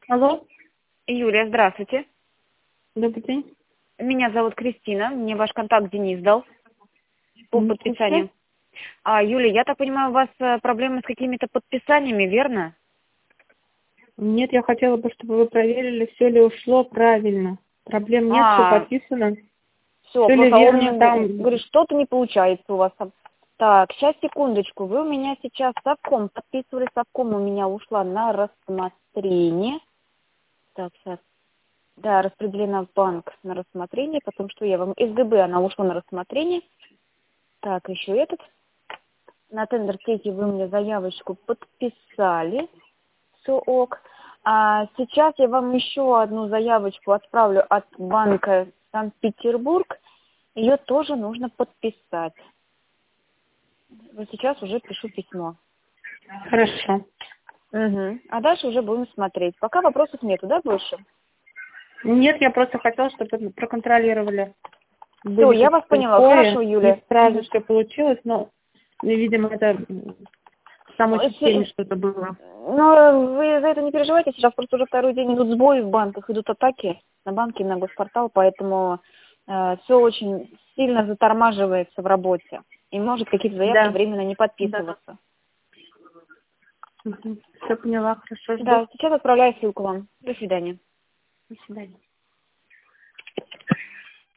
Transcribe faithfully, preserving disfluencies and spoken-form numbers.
Алло, Юлия, здравствуйте. добрый день. Меня зовут Кристина. Мне ваш контакт Денис дал по Не слушаю. подписанию. А, Юлия, я так понимаю, у вас э, проблемы с какими-то подписаниями, верно? Нет, я хотела бы, чтобы вы проверили, все ли ушло правильно. Проблем нет, все А, подписано. все, Все ли просто он мне верно г- там? говорит, что-то не получается у вас там. Так, сейчас, секундочку. Вы у меня сейчас совком подписывали, совком у меня ушла на рассмотрение. Так, сейчас. Да, распределена в банк на рассмотрение, потом что я вам... СГБ, она ушла на рассмотрение. Так, еще этот. На тендер третий вы мне заявочку подписали. Все ок. А сейчас я вам еще одну заявочку отправлю от банка Санкт-Петербург. Ее тоже нужно подписать. Вот сейчас уже пишу письмо. Хорошо. Угу. А дальше уже будем смотреть. Пока вопросов нету, да, больше? Нет, я просто хотела, чтобы вы проконтролировали. Все, Были я вас какие-то поняла. Хорошо, сбои. Не Юля. сразу Угу. все получилось, но, видимо, это в самой системе что-то было. Ну, вы за это не переживайте. Сейчас просто уже второй день идут сбои в банках, идут атаки на банки, на госпортал, поэтому э, все очень сильно затормаживается в работе. И может какие-то заявки Да. временно не Да. подписываться. Все поняла, хорошо, жду. Да, сейчас отправляю ссылку вам. До свидания. До свидания.